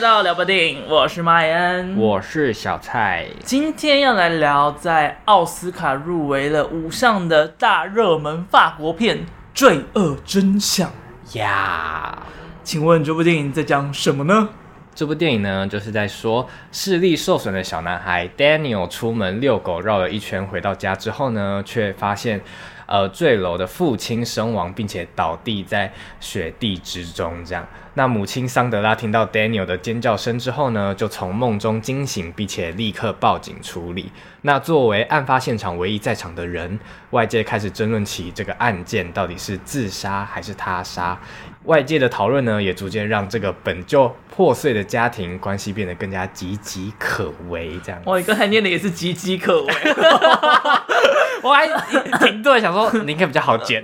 到聊吧电影，我是麦恩， 我是小蔡。 今天要来聊在奥斯卡入围了5项的大热门法国片《罪恶真相》 呀。 请问这部电影在讲什么呢？ 这部电影呢，就是在说视力受损的小男孩 Daniel 出门遛狗绕了一圈，回到家之后呢，却发现坠楼的父亲身亡，并且倒地在雪地之中。这样，那母亲桑德拉听到 Daniel 的尖叫声之后呢，就从梦中惊醒，并且立刻报警处理。那作为案发现场唯一在场的人，外界开始争论起这个案件到底是自杀还是他杀。外界的讨论呢，也逐渐让这个本就破碎的家庭关系变得更加岌岌可危。这样， 我刚才念的也是岌岌可危。 我还停顿想说，你应该比较好剪。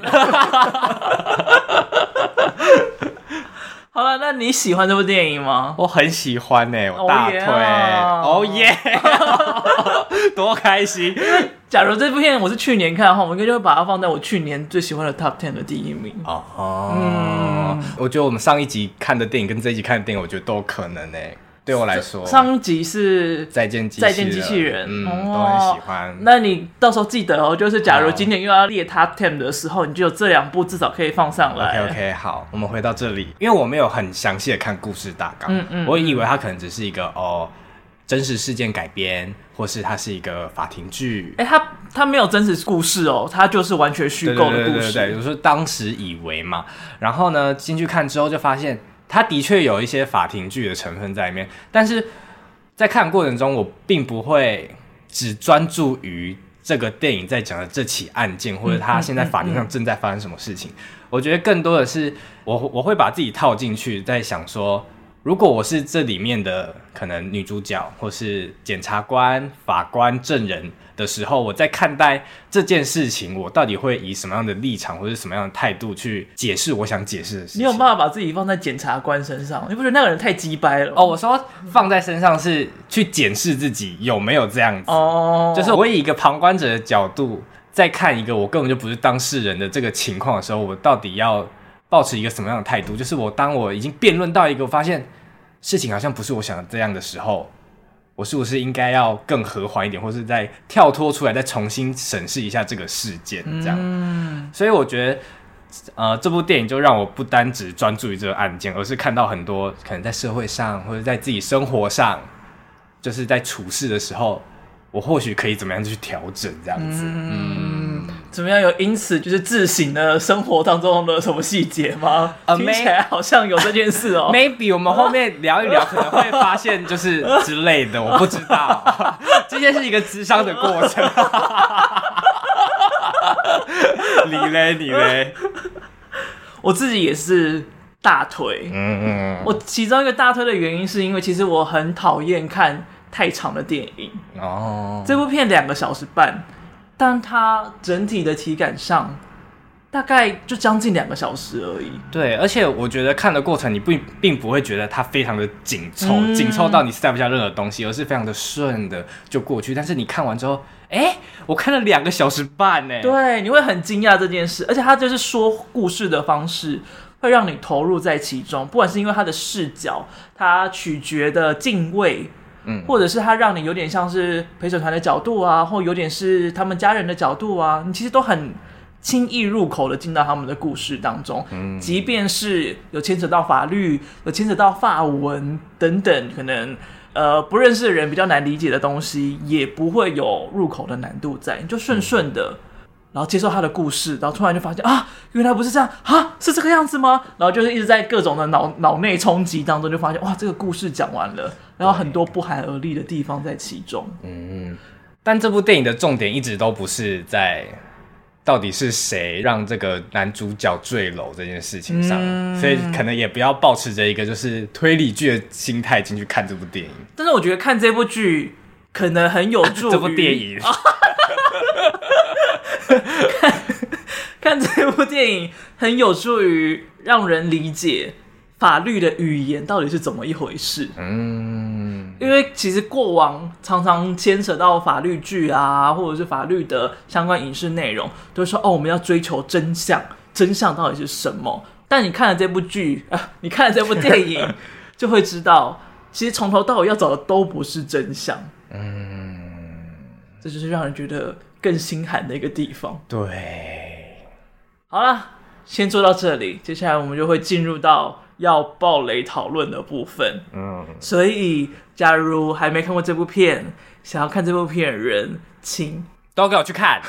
好了，那你喜欢这部电影吗？ 我很喜欢欸，我大推。哦耶！多开心！ 假如这部片我是去年看的话，我应该就会把它放在我去年最喜欢的 Top 10的第1名。 我觉得我们上一集看的电影跟这一集看的电影，我觉得都有可能欸。对我来说， 上一集是再见机器人，都很喜欢。 那你到时候记得哦，就是假如今年又要列 Top 10的时候，你就有这2部至少可以放上来。 OK， 好，我们回到这里，因为我没有很详细的看故事大纲，我以为它可能只是一个真实事件改编，或是它是一个法庭剧。 它没有真实故事哦，它就是完全虚构的故事。 对，我说当时以为嘛，然后呢进去看之后就发现，它的确有一些法庭剧的成分在里面，但是在看的过程中，我并不会只专注于这个电影在讲的这起案件，或者他现在法庭上正在发生什么事情。我觉得更多的是我会把自己套进去，在想说，如果我是这里面的可能女主角，或是检察官、法官、证人的时候，我在看待这件事情，我到底会以什么样的立场或是什么样的态度去解释我想解释的事情？ 你有办法把自己放在检察官身上，你不觉得那个人太鸡掰了？ 我说放在身上是去检视自己有没有这样子。就是我以一个旁观者的角度在看一个我根本就不是当事人的这个情况的时候，我到底要抱持一个什么样的态度？就是当我已经辩论到一个我发现事情好像不是我想的这样的时候，我是不是应该要更和缓一点，或是再跳脱出来，再重新审视一下这个事件，这样。所以我觉得，这部电影就让我不单只专注于这个案件，而是看到很多可能在社会上或者在自己生活上，就是在处事的时候，我或许可以怎么样去调整，这样子。 怎么样？有因此就是自省的生活当中的什么细节吗？听起来好像有这件事哦。 Maybe 我们后面聊一聊，可能会发现就是之类的，我不知道。这些是一个諮商的过程。你嘞？ 我自己也是大推。我其中一个大推的原因是因为其实我很讨厌看太长的电影。这部片2个小时半。但它整体的体感上大概就将近2个小时而已。对， 而且我觉得看的过程你并不会觉得它非常的紧凑，紧凑到你塞不下任何东西，而是非常的顺的就过去。但是你看完之后，我看了2个小时半呢。 对，你会很惊讶这件事，而且它就是说故事的方式会让你投入在其中，不管是因为它的视角，它取决的敬畏。或者是他让你有点像是陪审团的角度啊，或有点是他们家人的角度啊，你其实都很轻易入口的进到他们的故事当中。即便是有牵扯到法律，有牵扯到法文等等，可能不认识的人比较难理解的东西，也不会有入口的难度在，你就顺顺的。然后接受他的故事，然后突然就发现原来不是这样是这个样子吗？然后就是一直在各种的脑内冲击当中，就发现这个故事讲完了，然后很多不寒而栗的地方在其中。 但这部电影的重点一直都不是在到底是谁让这个男主角坠楼这件事情上，所以可能也不要抱持着一个就是推理剧的心态进去看这部电影。 但是我觉得看这部剧可能很有助于这部电影。 看这部电影很有助于让人理解法律的语言到底是怎么一回事。因为其实过往常常牵扯到法律剧啊，或者是法律的相关影视内容，都会说我们要追求真相，真相到底是什么？但你看了这部剧你看了这部电影，就会知道其实从头到尾要找的都不是真相。这就是让人觉得更心寒的一个地方。 对， 好啦，先做到这里，接下来我们就会进入到要爆雷讨论的部分。所以假如还没看过这部片，想要看这部片的人，请都给我去看。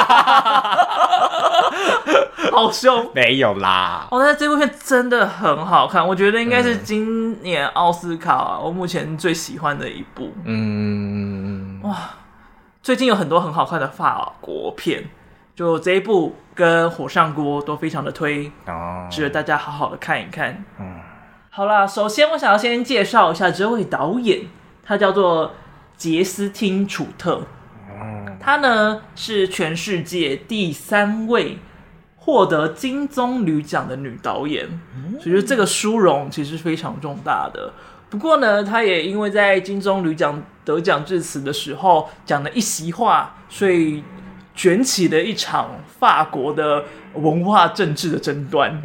好凶！ 没有啦。 但是这部片真的很好看，我觉得应该是今年奥斯卡我目前最喜欢的一部。哇，最近有很多很好看的法国片，就这一部跟《火上锅》都非常的推，值得大家好好的看一看。好啦，首先我想要先介绍一下这位导演，他叫做杰斯汀·楚特。她呢是全世界第3位获得金棕榈奖的女导演，所以这个殊荣其实非常重大的。不过呢，她也因为在金棕榈奖得奖致辞的时候讲了一席话，所以卷起了一场法国的文化政治的争端。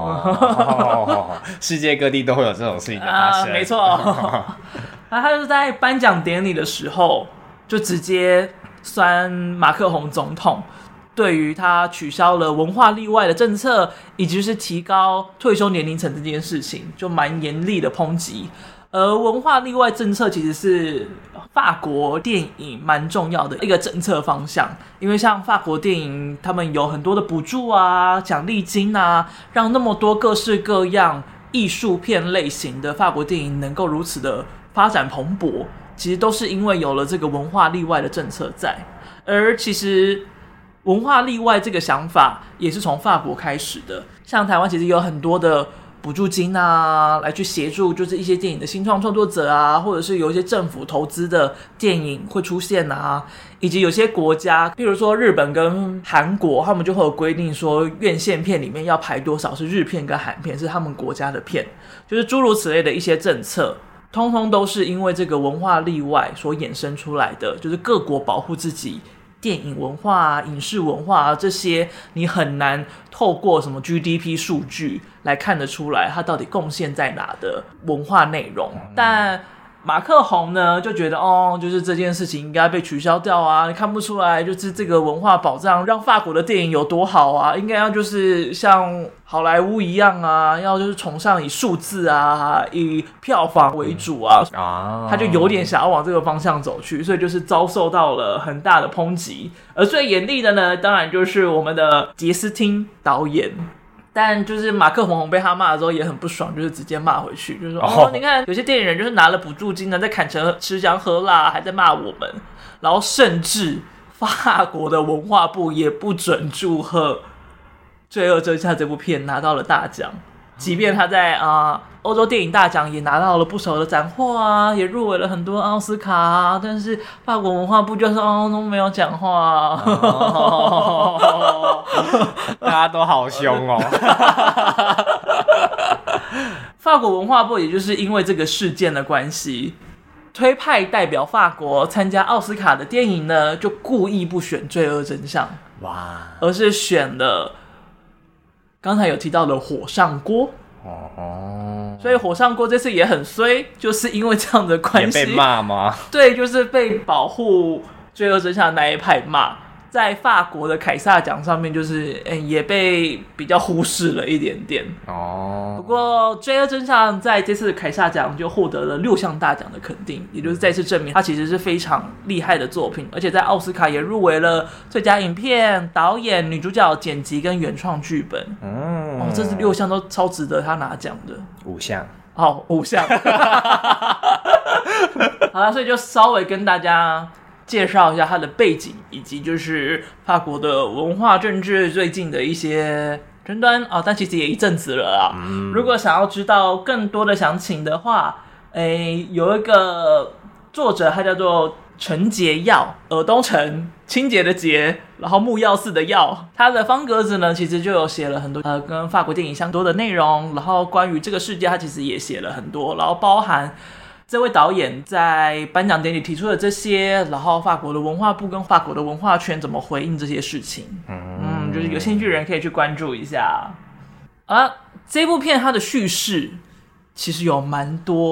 世界各地都会有这种事情的发生。 没错。他就是在颁奖典礼的时候，就直接酸马克宏总统对于他取消了文化例外的政策，以及是提高退休年龄层这件事情，就蛮严厉的抨击。而文化例外政策其实是法国电影蛮重要的一个政策方向，因为像法国电影他们有很多的补助啊、奖励金啊，让那么多各式各样艺术片类型的法国电影能够如此的发展蓬勃，其实都是因为有了这个文化例外的政策在。而其实文化例外这个想法也是从法国开始的，像台湾其实有很多的补助金啊，来去协助就是一些电影的新创作者啊，或者是有一些政府投资的电影会出现啊，以及有些国家，比如说日本跟韩国，他们就会有规定说院线片里面要排多少是日片跟韩片，是他们国家的片，就是诸如此类的一些政策，通通都是因为这个文化例外所衍生出来的，就是各国保护自己电影文化啊、影视文化啊，这些你很难透过什么 GDP 数据来看得出来它到底贡献在哪的文化内容。但马克宏呢就觉得就是这件事情应该被取消掉啊，你看不出来就是这个文化保障让法国的电影有多好啊，应该要就是像好莱坞一样啊，要就是崇尚以数字啊、以票房为主啊，他就有点想要往这个方向走去，所以就是遭受到了很大的抨击。而最严厉的呢，当然就是我们的杰斯汀导演。但就是马克宏被他骂的时候也很不爽，就是直接骂回去，就是说你看有些电影人就是拿了补助金呢，在砍成吃香喝辣，还在骂我们，然后甚至法国的文化部也不准祝贺《罪恶真相》这部片拿到了大奖，即便他在欧洲电影大奖也拿到了不少的斩获啊，也入围了很多奥斯卡啊，但是法国文化部就是都没有讲话大家都好凶哦。 法国文化部也就是因为这个事件的关系，推派代表法国参加奥斯卡的电影呢，就故意不选《罪恶真相》，而是选了刚才有提到的《火上锅》。所以《火上锅》这次也很衰，就是因为这样的关系， 也被骂吗？ 对，就是被保护《罪恶真相》的那一派骂，在法国的凯撒奖上面就是也被比较忽视了一点点。不过《罪恶真相》在这次的凯撒奖就获得了6项大奖的肯定，也就是再次证明它其实是非常厉害的作品，而且在奥斯卡也入围了最佳影片、导演、女主角、剪辑跟原创剧本。这是6项都超值得他拿奖的。 5项。 5项。好了，所以就稍微跟大家介绍一下它的背景，以及就是法国的文化政治最近的一些争端但其实也一阵子了啦。如果想要知道更多的详情的话，有一个作者他叫做陈洁耀，尔东陈，清洁的洁，然后木曜四的曜，他的方格子呢其实就有写了很多跟法国电影相多的内容，然后关于这个事件他其实也写了很多，然后包含这位导演在颁奖典礼提出的这些，然后法国的文化部跟法国的文化圈怎么回应这些事情。就是有兴趣的人可以去关注一下。这部片它的叙事其实有蛮多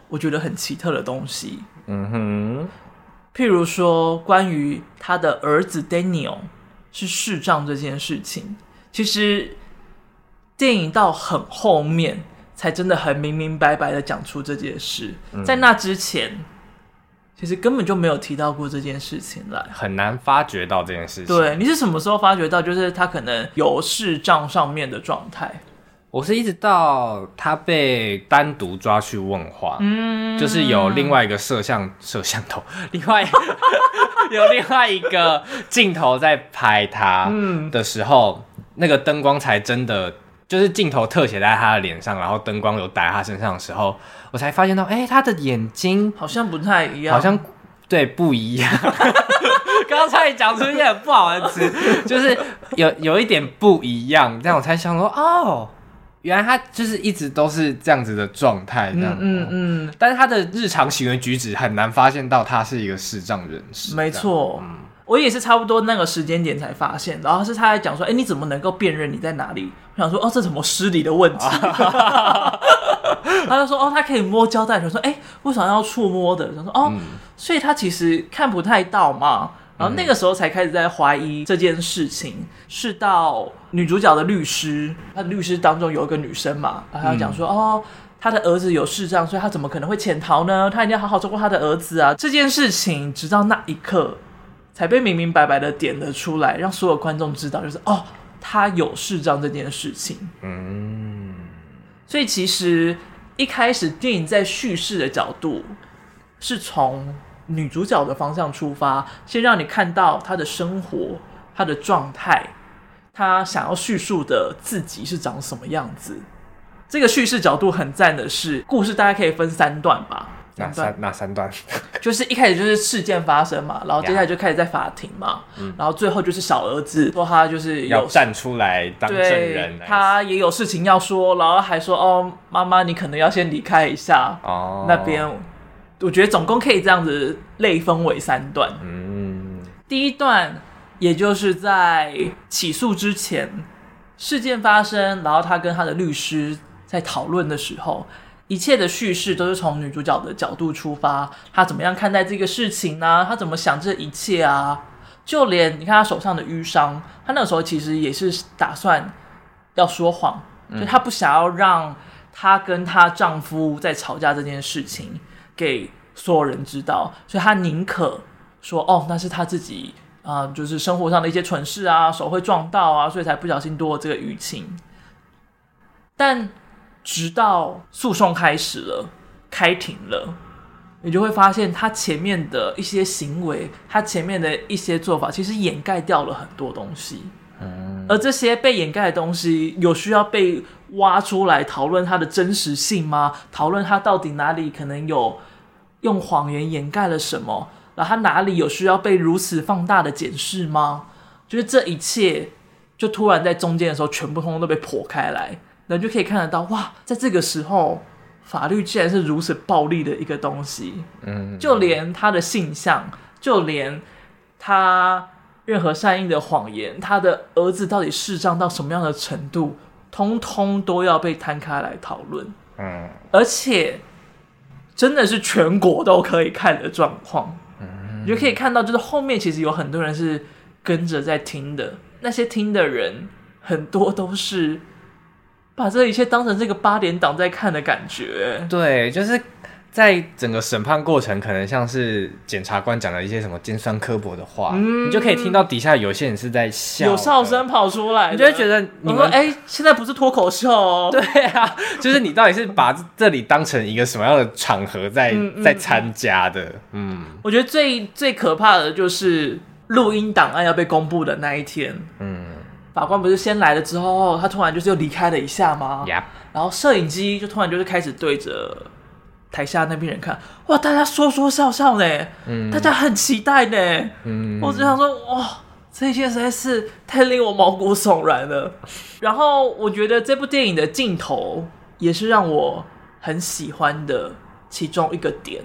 我觉得很奇特的东西。譬如说关于他的儿子 Daniel 是视障这件事情，其实电影到很后面才真的很明明白白的讲出这件事，在那之前其实根本就没有提到过这件事情来， 很难发觉到这件事情。 对，你是什么时候发觉到就是他可能有视障上面的状态？ 我是一直到他被单独抓去问话，就是有另外一个摄像头，有另外一个镜头在拍他的时候，那个灯光才真的就是镜头特写在他的脸上，然后灯光有打在他身上的时候，我才发现到，他的眼睛好像不太一样， 好像对不一样。刚刚差点讲出一些很不好的词，就是有一点不一样，这样我才想说，哦。原来他就是一直都是这样子的状态，这样，但是他的日常行为举止很难发现到他是一个视障人士。 没错，我也是差不多那个时间点才发现，然后是他在讲说，你怎么能够辨认你在哪里？我想说，这什么失礼的问题？他就说，他可以摸胶带，我说，为什么要触摸的？他说，所以他其实看不太到嘛。然后那个时候才开始在怀疑这件事情，是到女主角的律师，她的律师当中有一个女生嘛，然后她讲说，她的儿子有视障，所以她怎么可能会潜逃呢？她一定要好好照顾她的儿子啊！这件事情直到那一刻才被明明白白的点了出来，让所有观众知道，就是他有视障这件事情。所以其实一开始电影在叙事的角度是从女主角的方向出发，先让你看到她的生活、她的状态，她想要叙述的自己是长什么样子。这个叙事角度很赞的是，故事大概可以分3段吧。 哪三段？ 就是一开始就是事件发生嘛，然后接下来就开始在法庭嘛，然后最后就是小儿子说他就是要站出来当证人， 他也有事情要说，然后还说妈妈你可能要先离开一下那边。我觉得总共可以这样子类分为3段。第一段也就是在起诉之前，事件发生，然后他跟他的律师在讨论的时候，一切的叙事都是从女主角的角度出发，她怎么样看待这个事情呢？她怎么想这一切啊？就连你看她手上的淤伤，她那个时候其实也是打算要说谎，就她不想要让她跟她丈夫在吵架这件事情给所有人知道，所以她宁可说那是她自己就是生活上的一些蠢事啊，手会撞到啊，所以才不小心多了这个淤青。但直到诉讼开始了，开庭了，你就会发现他前面的一些行为，他前面的一些做法，其实掩盖掉了很多东西。而这些被掩盖的东西，有需要被挖出来讨论它的真实性吗？讨论它到底哪里可能有用谎言掩盖了什么？然后它哪里有需要被如此放大的检视吗？就是这一切，就突然在中间的时候，全部通通都被剖开来。人就可以看得到，哇，在这个时候，法律竟然是如此暴力的一个东西。就连他的性向，就连他任何善意的谎言，他的儿子到底视障到什么样的程度，通通都要被摊开来讨论。而且真的是全国都可以看的状况。你就可以看到，就是后面其实有很多人是跟着在听的，那些听的人很多都是把这一切当成这个8点档在看的感觉。 对，就是在整个审判过程，可能像是检察官讲的一些什么尖酸刻薄的话，你就可以听到底下有些人是在笑， 有笑声跑出来， 你就会觉得你们现在不是脱口秀哦。 对啊，就是你到底是把这里当成一个什么样的场合在参加的？ 我觉得最可怕的就是录音档案要被公布的那一天。法官不是先来了之后，他突然就是又离开了一下吗？然后摄影机就突然就是开始对着台下那边人看，哇，大家说说笑笑呢，大家很期待呢。我只想说，哇，这一切实在是太令我毛骨悚然了。然后我觉得这部电影的镜头也是让我很喜欢的其中一个点。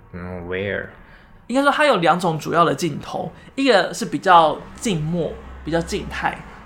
Where？ 应该说它有2种主要的镜头，一个是比较静默、比较静态。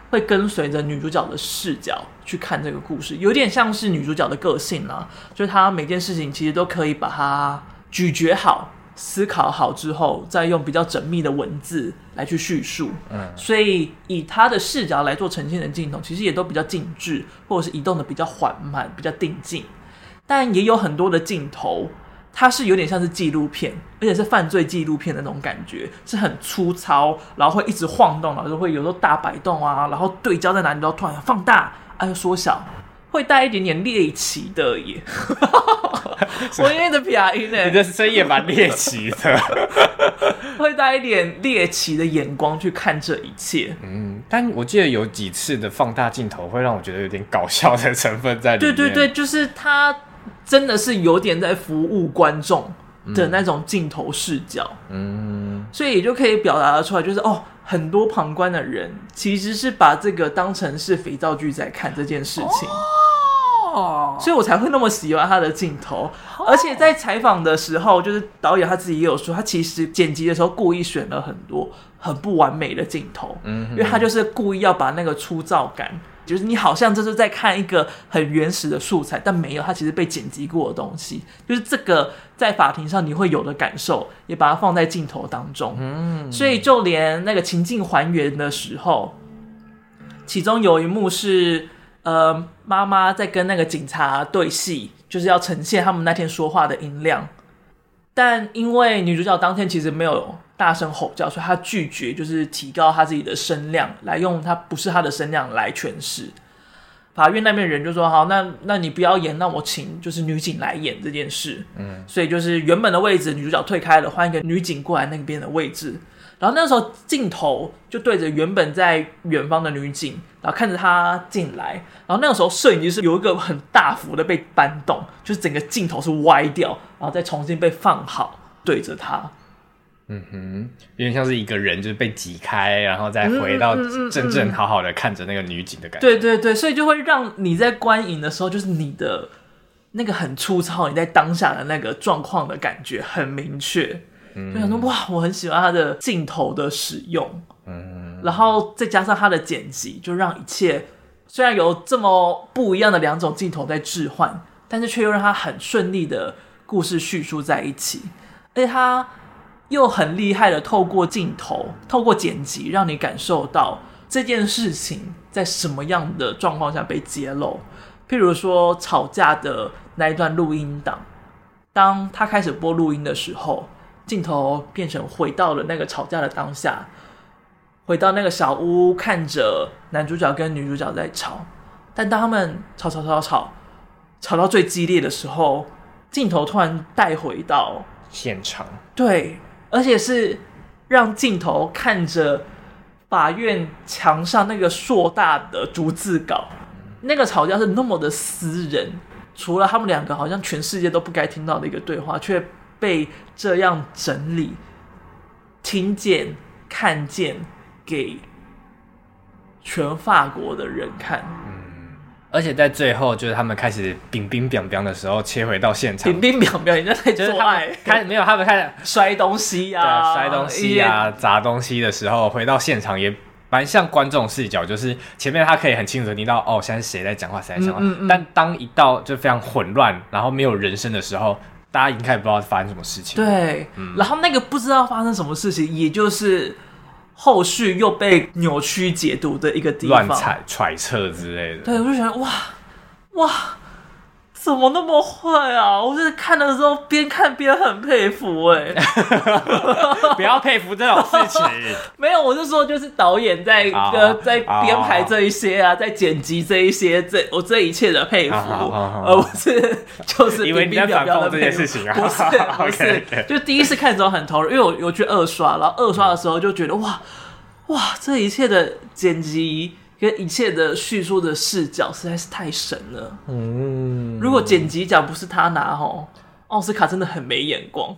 会跟随着女主角的视角去看这个故事，有点像是女主角的个性啦，就是她每件事情其实都可以把它咀嚼好、思考好之后，再用比较缜密的文字来去叙述。所以以她的视角来做呈现的镜头，其实也都比较静止，或者是移动的比较缓慢、比较定静。但也有很多的镜头，它是有点像是纪录片，而且是犯罪纪录片的那种感觉，是很粗糙，然后会一直晃动，然后会有时候大摆动啊，然后对焦在哪里都突然放大，又缩小，会带一点点猎奇的耶。我因为的撇音呢， 你的声音也蛮猎奇的， 会带一点猎奇的眼光去看这一切。 但我记得有几次的放大镜头会让我觉得有点搞笑的成分在里面。 对，就是它真的是有点在服务观众的那种镜头视角。所以也就可以表达得出来，就是很多旁观的人其实是把这个当成是肥皂剧在看这件事情。所以我才会那么喜欢他的镜头。而且在采访的时候，就是导演他自己也有说，他其实剪辑的时候故意选了很多很不完美的镜头，因为他就是故意要把那个粗糙感，就是你好像这是在看一个很原始的素材，但没有，它其实被剪辑过的东西，就是这个在法庭上你会有的感受，也把它放在镜头当中。所以就连那个情境还原的时候，其中有一幕是妈妈在跟那个警察对戏，就是要呈现他们那天说话的音量，但因为女主角当天其实没有大声吼叫，所以她拒绝就是提高她自己的声量，来用她不是她的声量来诠释。法院那边人就说好，那你不要演，那我请就是女警来演这件事。所以就是原本的位置女主角退开了，换一个女警过来那边的位置。然后那时候镜头就对着原本在远方的女警，然后看着她进来。然后那个时候摄影机是有一个很大幅的被搬动，就是整个镜头是歪掉，然后再重新被放好对着她。 有点像是一个人就是被挤开，然后再回到真正好好的看着那个女警的感觉。 对，所以就会让你在观影的时候，就是你的那个很粗糙，你在当下的那个状况的感觉很明确。就想说哇，我很喜欢他的镜头的使用。然后再加上他的剪辑，就让一切虽然有这么不一样的两种镜头在置换，但是却又让他很顺利的故事叙述在一起。而且他又很厉害的透过镜头，透过剪辑，让你感受到这件事情在什么样的状况下被揭露。譬如说吵架的那一段录音档，当他开始播录音的时候，镜头变成回到了那个吵架的当下，回到那个小屋，看着男主角跟女主角在吵。但当他们吵到最激烈的时候，镜头突然带回到现场。 对，而且是让镜头看着法院墙上那个硕大的逐字稿，那个吵架是那么的私人，除了他们两个好像全世界都不该听到的一个对话，却被这样整理、听见、看见给全法国的人看。 而且在最后，就是他们开始冰冰冰冰的时候，切回到现场。 冰冰冰冰，人家在做爱， 没有他们开始摔东西啊， 摔东西啊，砸东西的时候，回到现场也蛮像观众视角，就是前面他可以很清楚地听到现在谁在讲话，谁在讲话。但当一到就非常混乱，然后没有人声的时候，大家已经开始不知道发生什么事情。 对，然后那个不知道发生什么事情，也就是后续又被扭曲解读的一个地方， 乱揣测之类的。 对，我就觉得哇，怎么那么坏啊！我就是看的时候边看边很佩服不要佩服这种事情。 没有，我是说就是导演在编排这一些啊，在剪辑这一些，我这一切的佩服，而不是就是以为你在反讽这件事情啊？ 不是，okay. 就第一次看的时候很投入，因为我去二刷，然后二刷的时候就觉得哇，这一切的剪辑跟一切的叙述的视角实在是太神了。如果剪辑奖不是他拿奥斯卡真的很没眼光。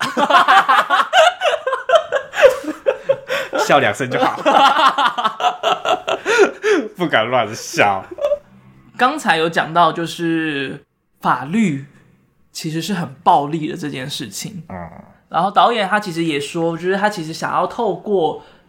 笑2声就好。不敢乱笑。 刚才有讲到就是法律其实是很暴力的这件事情。然后导演他其实也说，就是他其实想要透过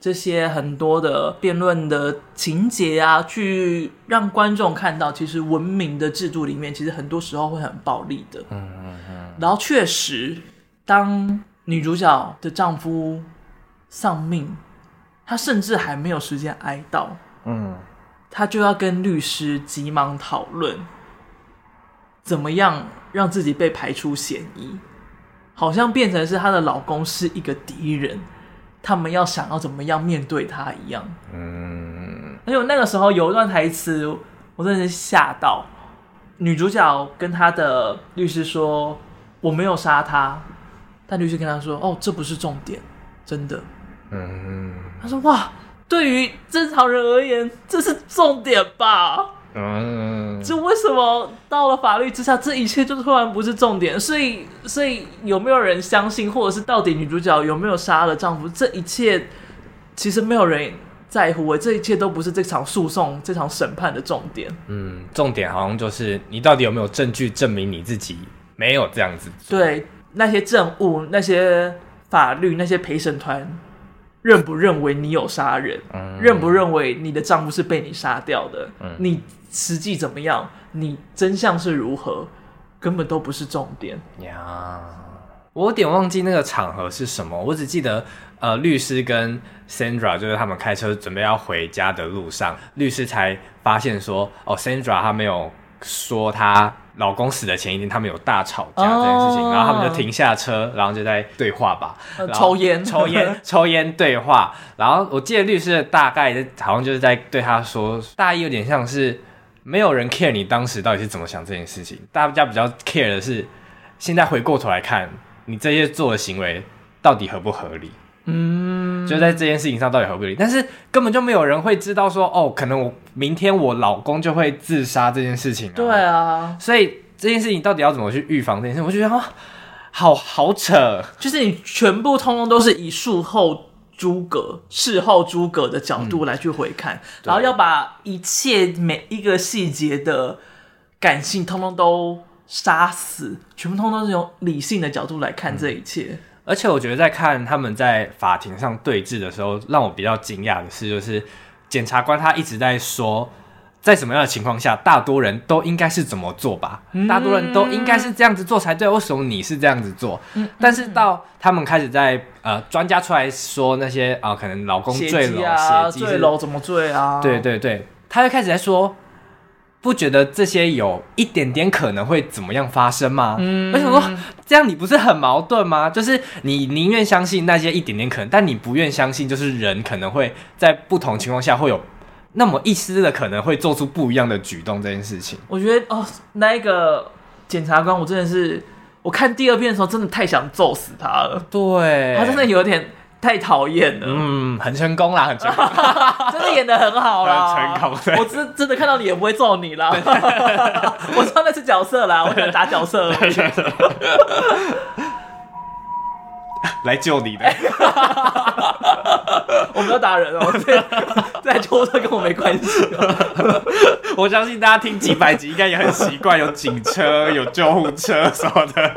这些很多的辩论的情节啊，去让观众看到，其实文明的制度里面，其实很多时候会很暴力的。然后确实，当女主角的丈夫丧命，她甚至还没有时间哀悼，她就要跟律师急忙讨论，怎么样让自己被排除嫌疑，好像变成是她的老公是一个敌人。他们要想要怎么样面对他一样，而且那个时候有一段台词，我真的是吓到。女主角跟她的律师说：“我没有杀他。”但律师跟她说：“哦，这不是重点，真的。”他说：“哇，对于正常人而言，这是重点吧？”就为什么到了法律之下，这一切就突然不是重点？所以有没有人相信，或者是到底女主角有没有杀了丈夫？这一切其实没有人在乎，这一切都不是这场诉讼、这场审判的重点。 重点好像就是你到底有没有证据证明你自己没有这样子做？ 对，那些证物、那些法律、那些陪审团认不认为你有杀人？认不认为你的丈夫是被你杀掉的？你实际怎么样？你真相是如何？根本都不是重点呀。我有点忘记那个场合是什么，我只记得律师跟 Sandra 就是他们开车准备要回家的路上，律师才发现说Sandra 她没有说她老公死的前一天他们有大吵架这件事情，然后他们就停下车，然后就在对话吧， 抽烟对话。然后我记得律师的大概好像就是在对他说，大意有点像是没有人 care 你当时到底是怎么想这件事情，大家比较 care 的是现在回过头来看你这些做的行为到底合不合理。就在这件事情上到底合不合理，但是根本就没有人会知道说可能明天我老公就会自杀这件事情啊。 对啊， 所以这件事情到底要怎么去预防这件事情，我就觉得好扯， 就是你全部通通都是以事后诸葛的角度来去回看，然后要把一切每一个细节的感性通通都杀死，全部通通都是用理性的角度来看这一切。 而且我觉得在看他们在法庭上对峙的时候，让我比较惊讶的是，就是检察官他一直在说，在什么样的情况下，大多人都应该是怎么做吧？大多人都应该是这样子做才对，为什么你是这样子做？但是到他们开始在专家出来说那些可能老公坠楼、血迹坠楼怎么坠啊？ 对对对，他就开始在说。不觉得这些有一点点可能会怎么样发生吗？为什么说这样你不是很矛盾吗？就是你宁愿相信那些一点点可能，但你不愿相信就是人可能会在不同情况下会有那么一丝的可能会做出不一样的举动这件事情。 我觉得那一个检察官我真的是，我看第二遍的时候真的太想揍死他了。 对， 他真的有点太讨厌了。 很成功啦，很成功。 真的演得很好啦， 很成功。 我真的看到你也不会揍你啦。我知道那是角色啦，我只能打角色而已。 来救你的。 我没有打人哦，在救车跟我没关系。 我相信大家听几百集应该也很习惯，有警车、有救护车什么的。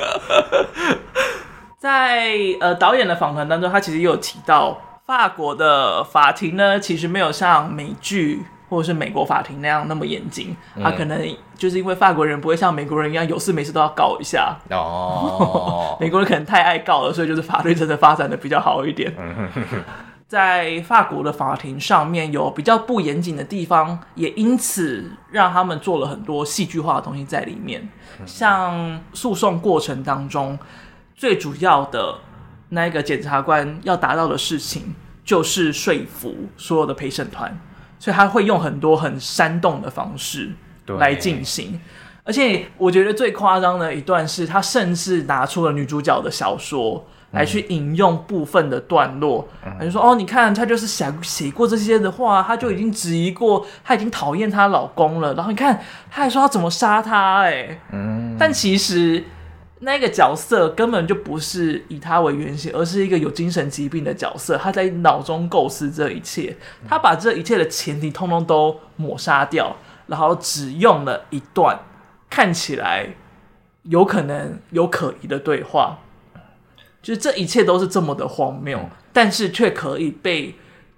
在导演的访谈当中，他其实也有提到，法国的法庭呢，其实没有像美剧或者是美国法庭那样那么严谨。他可能就是因为法国人不会像美国人一样有事没事都要告一下。美国人可能太爱告了，所以就是法律真的发展的比较好一点。在法国的法庭上面有比较不严谨的地方，也因此让他们做了很多戏剧化的东西在里面。像诉讼过程当中，最主要的那一个检察官要达到的事情，就是说服所有的陪审团，所以他会用很多很煽动的方式来进行。而且我觉得最夸张的一段是，他甚至拿出了女主角的小说来去引用部分的段落，他就说你看他就是写过这些的话，他就已经质疑过，他已经讨厌她老公了，然后你看他还说他怎么杀他但其实那个角色根本就不是以他为原型，而是一个有精神疾病的角色，他在脑中构思这一切，他把这一切的前提通通都抹杀掉，然后只用了一段看起来有可能有可疑的对话，就是这一切都是这么的荒谬，但是却可以被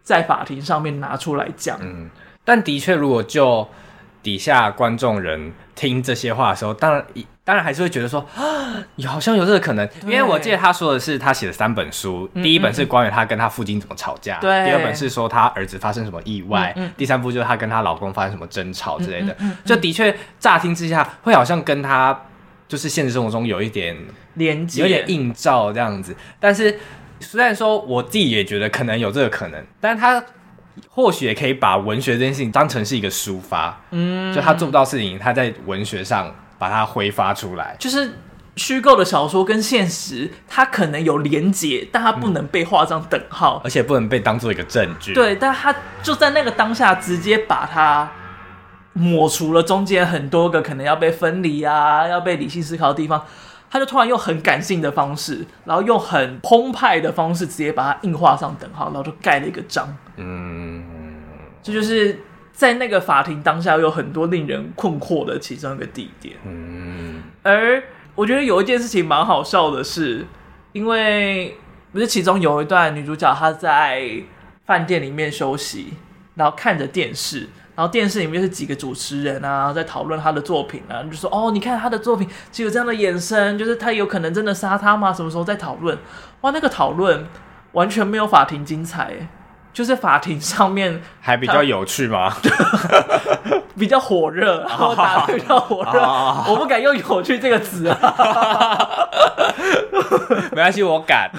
在法庭上面拿出来讲。 但的确，如果就底下观众人听这些话的时候，当然还是会觉得说好像有这个可能，因为我记得他说的是他写了3本书，第一本是关于他跟他父亲怎么吵架，第二本是说他儿子发生什么意外，第3部就是他跟他老公发生什么争吵之类的，就的确乍听之下会好像跟他就是现实生活中有一点连接， 有点映照这样子。但是虽然说我自己也觉得可能有这个可能，但是他或许也可以把文学这件事情当成是一个抒发，就他做不到事情，他在文学上把它挥发出来， 就是虚构的小说跟现实，它可能有连结，但它不能被画上等号， 而且不能被当做一个证据。 对，但他就在那个当下直接把它抹除了中间很多个可能要被分离啊，要被理性思考的地方。他就突然用很感性的方式，然后用很澎湃的方式，直接把它硬画上等号，然后就盖了一个章。这就是在那个法庭当下有很多令人困惑的其中一个地点。而我觉得有一件事情蛮好笑的是，因为不是其中有一段女主角她在饭店里面休息，然后看着电视。然后电视里面是几个主持人啊，在讨论他的作品啊，就说你看他的作品其实有这样的眼神，就是他有可能真的杀他吗？什么时候在讨论？哇，那个讨论完全没有法庭精彩耶，就是法庭上面还比较有趣吗？ 比较火热，然后打得比较火热，我不敢用有趣这个词啊。 没关系，我敢。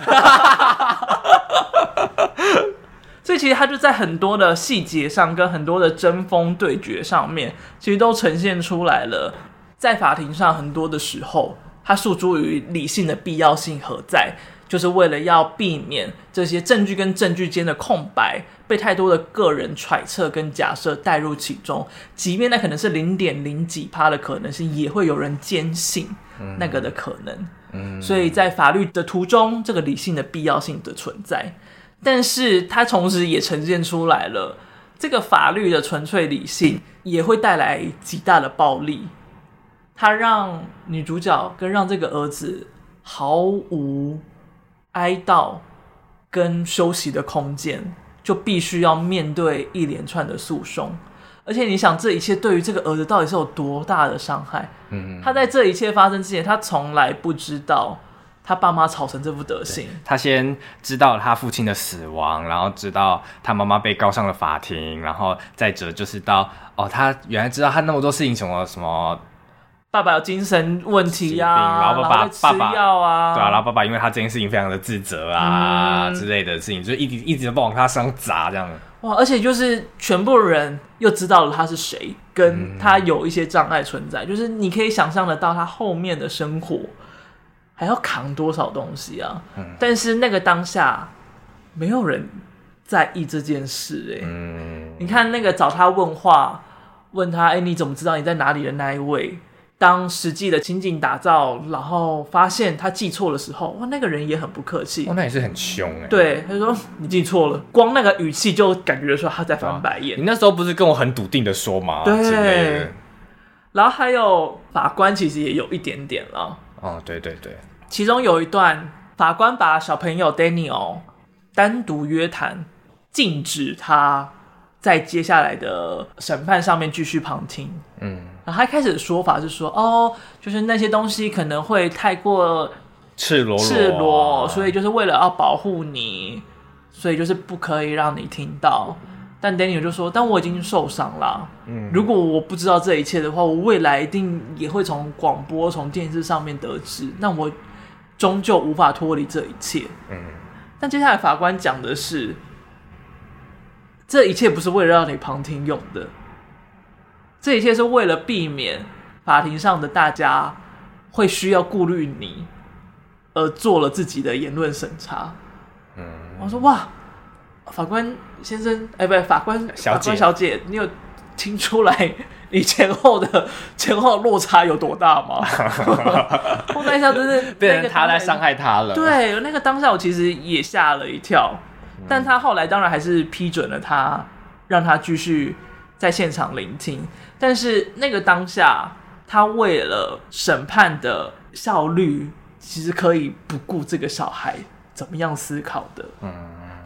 所以其实他就在很多的细节上跟很多的针锋对决上面，其实都呈现出来了在法庭上很多的时候他诉诸于理性的必要性何在，就是为了要避免这些证据跟证据间的空白被太多的个人揣测跟假设带入其中，即便那可能是0.0几%的可能性，也会有人坚信那个的可能。所以在法律的途中，这个理性的必要性的存在，但是它同时也呈现出来了这个法律的纯粹理性也会带来极大的暴力，它让女主角跟让这个儿子毫无哀悼跟休息的空间，就必须要面对一连串的诉讼。而且你想这一切对于这个儿子到底是有多大的伤害？他在这一切发生之前，他从来不知道他爸妈吵成这副德行。 他先知道他父亲的死亡，然后知道他妈妈被告上了法庭，然后再者就是到他原来知道他那么多事情，什么爸爸有精神问题啊， 然后爸爸吃药啊， 对啊，然后爸爸因为他这件事情非常的自责啊、之类的事情，就一直往他身上砸这样。 哇！而且就是全部人又知道了他是谁，跟他有一些障碍存在，就是你可以想象得到他后面的生活还要扛多少东西啊！但是那个当下没有人在意这件事你看那个找他问话，问他你怎么知道你在哪里的那一位，当实际的情景打造，然后发现他记错的时候，哇，那个人也很不客气， 那也是很凶对，他就说你记错了，光那个语气就感觉说他在翻白眼。 你那时候不是跟我很笃定的说吗？ 对， 之类的。 然后还有法官其实也有一点点了。 对对对， 其中有一段，法官把小朋友 Daniel 单独约谈，禁止他在接下来的审判上面继续旁听。然后他一开始的说法是说，就是那些东西可能会太过赤裸， 所以就是为了要保护你，所以就是不可以让你听到。但 Daniel 就说，但我已经受伤了，如果我不知道这一切的话，我未来一定也会从广播从电视上面得知，那我终究无法脱离这一切。但接下来法官讲的是，这一切不是为了让你旁听用的，这一切是为了避免法庭上的大家会需要顾虑你，而做了自己的言论审查。我说哇，法官先生，法官小姐，你有听出来你前后的落差有多大吗？我那一下真是变成他在伤害他了。 对，那个当下我其实也吓了一跳，但他后来当然还是批准了他，让他继续在现场聆听。但是那个当下，他为了审判的效率，其实可以不顾这个小孩怎么样思考的。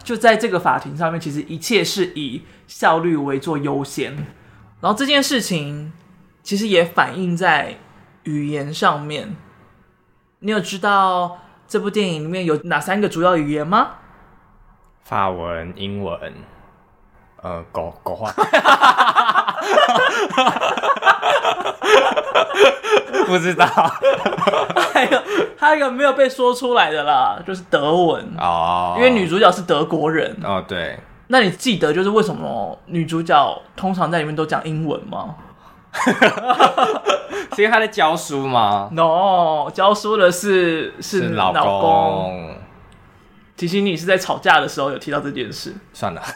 就在这个法庭上面，其实一切是以效率为做优先，然后这件事情其实也反映在语言上面。你有知道这部电影里面有哪3个主要语言吗？ 法文、英文，狗话，不知道。 还有一个没有被说出来的啦，就是德文哦，因为女主角是德国人哦。对， 那你记得就是为什么女主角通常在里面都讲英文吗？ 是因为她在教书吗 ？No， 教书的是老公。提醒你是在吵架的时候有提到这件事。 算了。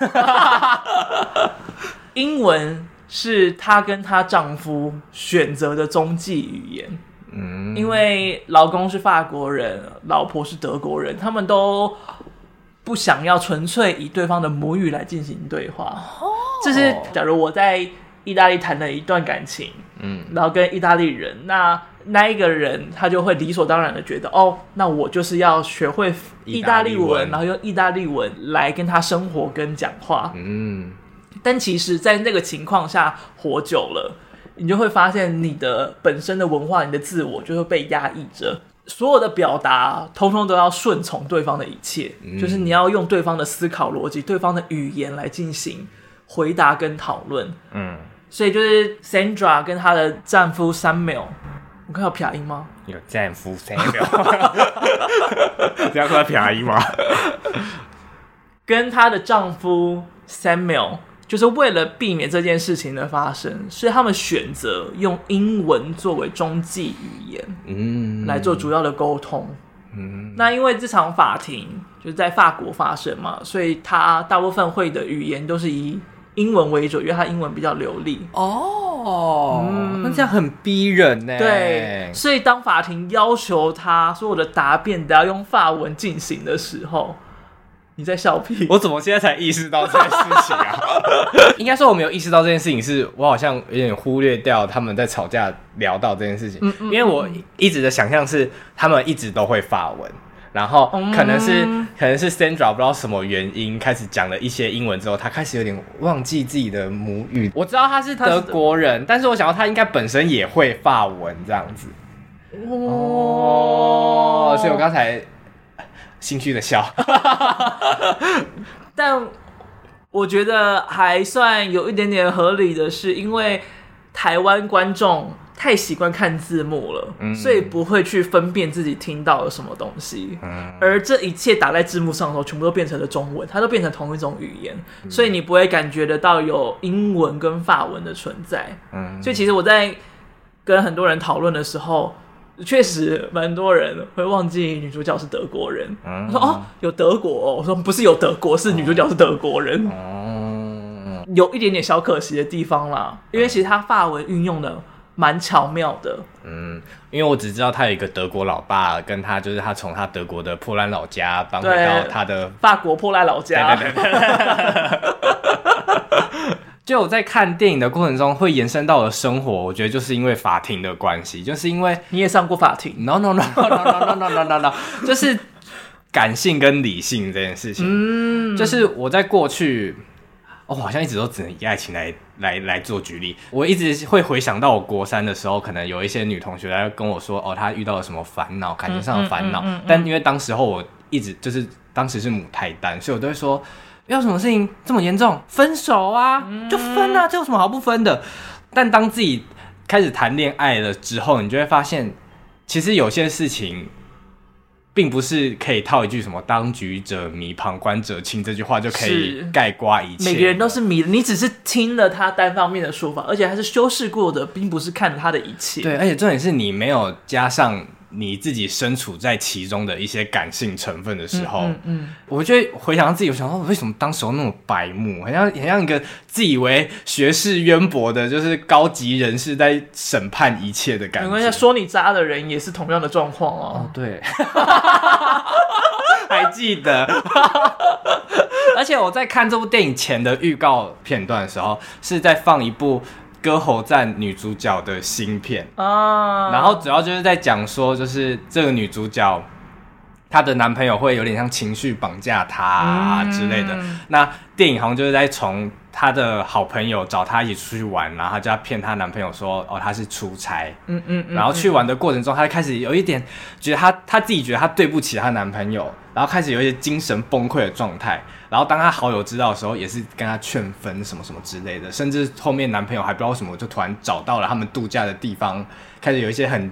英文是她跟她丈夫选择的中继语言。因为老公是法国人，老婆是德国人，他们都不想要纯粹以对方的母语来进行对话。就是假如我在意大利谈了一段感情，然后跟意大利人，那一个人他就会理所当然的觉得，那我就是要学会意大利文，然后用意大利文来跟他生活跟讲话。但其实在那个情况下活久了，你就会发现你的本身的文化，你的自我就会被压抑着，所有的表达通通都要顺从对方的一切，就是你要用对方的思考逻辑、对方的语言来进行回答跟讨论。所以就是 Sandra 跟她的丈夫 Samuel， 我看有撇音吗？ 有丈夫 Samuel， 这样说撇音吗？ 跟她的丈夫 Samuel， 就是为了避免这件事情的发生，所以他们选择用英文作为中继语言，来做主要的沟通。那因为这场法庭就是在法国发生嘛，所以他大部分会的语言都是以英文为主，因为他英文比较流利。 那这样很逼人呢。 对，所以当法庭要求他所有的答辩都要用法文进行的时候，你在笑屁？ 我怎么现在才意识到这件事情啊？应该说我没有意识到这件事情，是我好像有点忽略掉他们在吵架聊到这件事情。因为我一直的想象是他们一直都会法文。然后可能是 Sandra 不知道什么原因开始讲了一些英文之后，他开始有点忘记自己的母语。我知道他是德国人，但是我想到他应该本身也会法文这样子。所以我刚才心虚的笑。 但我觉得还算有一点点合理的是，因为台湾观众太习惯看字幕了，所以不会去分辨自己听到了什么东西，而这一切打在字幕上的时候全部都变成了中文，它都变成同一种语言，所以你不会感觉得到有英文跟法文的存在。所以其实我在跟很多人讨论的时候，确实蛮多人会忘记女主角是德国人。我说有德国哦，我说不是有德国，是女主角是德国人。有一点点小可惜的地方啦，因为其实他法文运用的蛮巧妙的。 因为我只知道他有一个德国老爸，跟他就是他从他德国的波兰老家搬回到他的法国波兰老家。 对。就我在看电影的过程中会延伸到我的生活，我觉得就是因为法庭的关系，就是因为你也上过法庭。 No， 就是感性跟理性这件事情。就是我在过去。我好像一直都只能以爱情来做举例。我一直会回想到我国3的时候，可能有一些女同学来跟我说，她遇到了什么烦恼，感情上的烦恼。但因为当时候我一直就是当时是母胎单，所以我都会说，有什么事情这么严重，分手啊，就分啊，这有什么好不分的？但当自己开始谈恋爱了之后，你就会发现，其实有些事情。并不是可以套一句什么当局者迷旁观者清这句话就可以概括一切。 每个人都是迷的，你只是听了他单方面的说法，而且还是修饰过的，并不是看了他的一切。 对，而且重点是你没有加上你自己身处在其中的一些感性成分的时候，我就会回想到自己，我想说为什么当时候那么白目，很像一个自以为学识渊博的，就是高级人士在审判一切的感觉。 没关系，说你渣的人也是同样的状况哦，对，还记得。而且我在看这部电影前的预告片段的时候，是在放一部歌喉战女主角的新片然后主要就是在讲说，就是这个女主角她的男朋友会有点像情绪绑架她之类的。那电影好像就是在从她的好朋友找她一起出去玩，然后她就要骗她男朋友说她是出差，然后去玩的过程中，她就开始有一点觉得她自己觉得她对不起她男朋友，然后开始有一些精神崩溃的状态。然后当她好友知道的时候，也是跟她劝分什么什么之类的，甚至后面男朋友还不知道为什么就突然找到了他们度假的地方，开始有一些很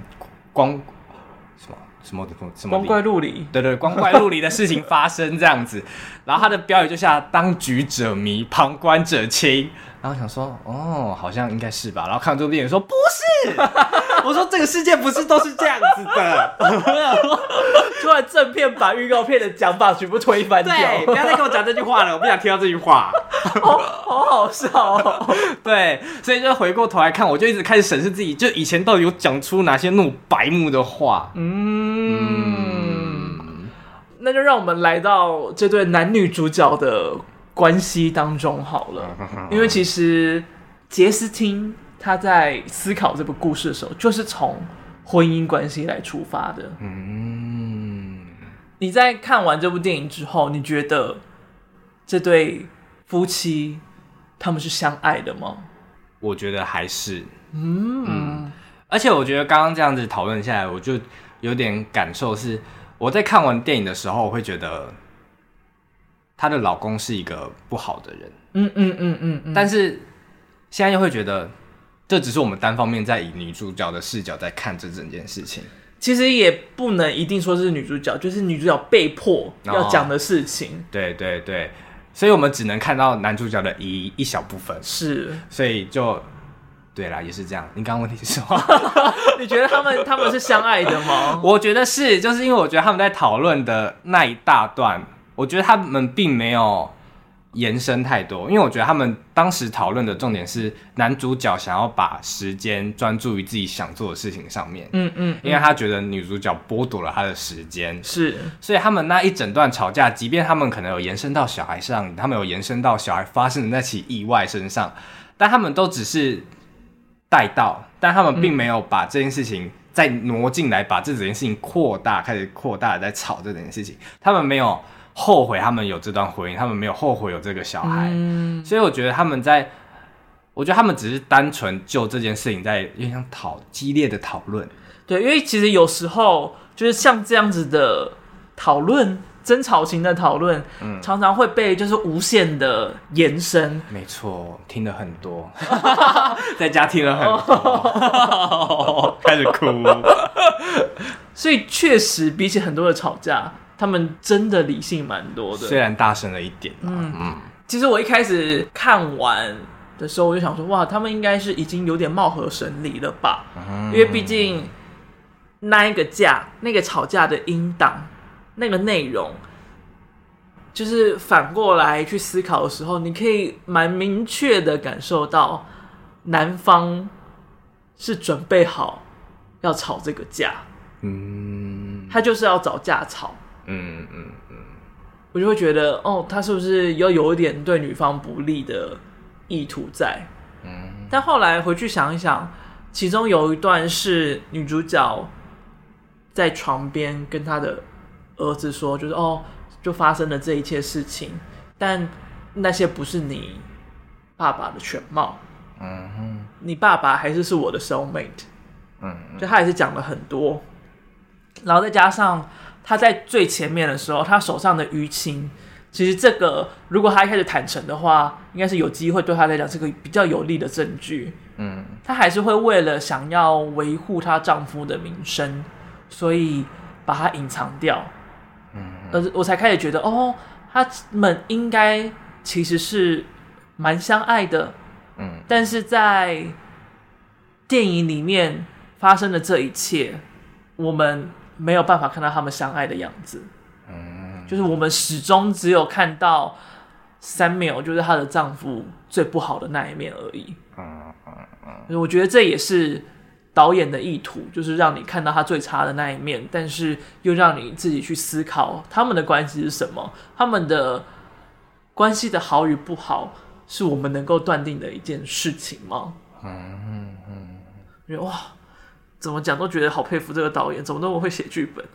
什么光怪陆离， 对，光怪陆离的事情发生这样子。然后他的标语就下当局者迷，旁观者清。然后想说，好像应该是吧。然后看完这部电影说不是，我说这个世界不是都是这样子的。 突然正片把预告片的讲法全部推翻掉。 对，不要再跟我讲这句话了，我不想听到这句话。 好好笑哦。 对，所以就回过头来看，我就一直开始审视自己，就以前到底有讲出哪些那种白目的话。 那就让我们来到这对男女主角的关系当中好了。因为其实杰斯汀他在思考这部故事的时候，就是从婚姻关系来出发的。你在看完这部电影之后，你觉得这对夫妻他们是相爱的吗？ 我觉得还是。而且我觉得刚刚这样子讨论下来，我就有点感受是，我在看完电影的时候，我会觉得她的老公是一个不好的人。但是现在又会觉得，这只是我们单方面在以女主角的视角在看这整件事情。 其实也不能一定说是女主角，就是女主角被迫要讲的事情。 对，所以我们只能看到男主角的一小部分。 是， 所以就对啦，也是这样。你刚刚问题是什么？ 你觉得他们是相爱的吗？ 我觉得是，就是因为我觉得他们在讨论的那一大段，我觉得他们并没有延伸太多，因为我觉得他们当时讨论的重点是男主角想要把时间专注于自己想做的事情上面。因为他觉得女主角剥夺了他的时间， 是， 所以他们那一整段吵架，即便他们可能有延伸到小孩上，他们有延伸到小孩发生的那起意外身上，但他们都只是带到，但他们并没有把这件事情再挪进来，把这整件事情扩大，开始扩大的在吵这件事情。他们没有后悔他们有这段婚姻，他们没有后悔有这个小孩。所以我觉得他们只是单纯就这件事情在有点像激烈的讨论。 对，因为其实有时候就是像这样子的讨论，争吵型的讨论，常常会被就是无限的延伸。 没错，听了很多，在家听了很多，开始哭。 所以确实比起很多的吵架，他们真的理性蛮多的， 虽然大声了一点。 其实我一开始看完的时候，我就想说，哇，他们应该是已经有点貌合神离了吧？因为毕竟那一个架，那个吵架的音档，那个内容，就是反过来去思考的时候，你可以蛮明确的感受到，男方是准备好要吵这个架，他就是要找架吵。我就会觉得，他是不是有一点对女方不利的意图在？但后来回去想一想，其中有一段是女主角在床边跟她的儿子说，就是就发生了这一切事情，但那些不是你爸爸的全貌。你爸爸还是我的 soulmate。就他也是讲了很多，然后再加上他在最前面的时候，他手上的淤青，其实这个如果他一开始坦诚的话，应该是有机会对他来讲是个比较有利的证据。他还是会为了想要维护她丈夫的名声，所以把它隐藏掉。我才开始觉得，他们应该其实是蛮相爱的。但是在电影里面发生的这一切，我们没有办法看到他们相爱的样子。就是我们始终只有看到Samuel，就是她的丈夫最不好的那一面而已。我觉得这也是导演的意图，就是让你看到他最差的那一面，但是又让你自己去思考他们的关系是什么，他们的关系的好与不好是我们能够断定的一件事情吗？我觉得哇， 怎么讲都觉得好佩服这个导演，怎么那么会写剧本。